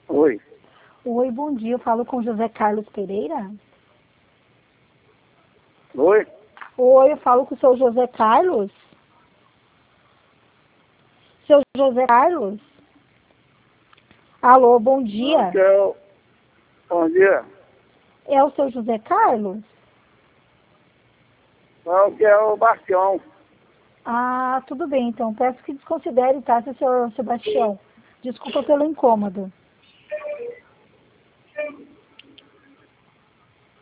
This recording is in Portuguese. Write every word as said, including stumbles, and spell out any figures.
Oi. Oi, bom dia. Eu falo com José Carlos Pereira. Oi? Oi, eu falo com o seu José Carlos. Seu José Carlos? Alô, bom dia. Que é o... Bom dia. É o seu José Carlos? Não, que é o Bastião. Ah, tudo bem, então. Peço que desconsidere, tá, seu senhor Sebastião? Desculpa pelo incômodo.